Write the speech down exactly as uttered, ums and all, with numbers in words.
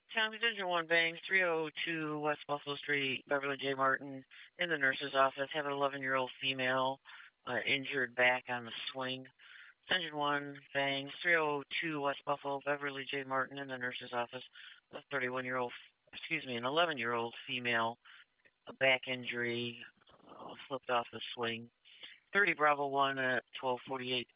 Tommy Digital One Bangs, three oh two West Buffalo Street, Beverly J. Martin, in the nurse's office. Have an eleven-year-old female uh, injured back on the swing. Engine one Bangs, three oh two West Buffalo, Beverly J. Martin, in the nurse's office. A thirty-one-year-old, excuse me, an eleven-year-old female, a back injury, uh, slipped off the swing. thirty Bravo one at twelve forty-eight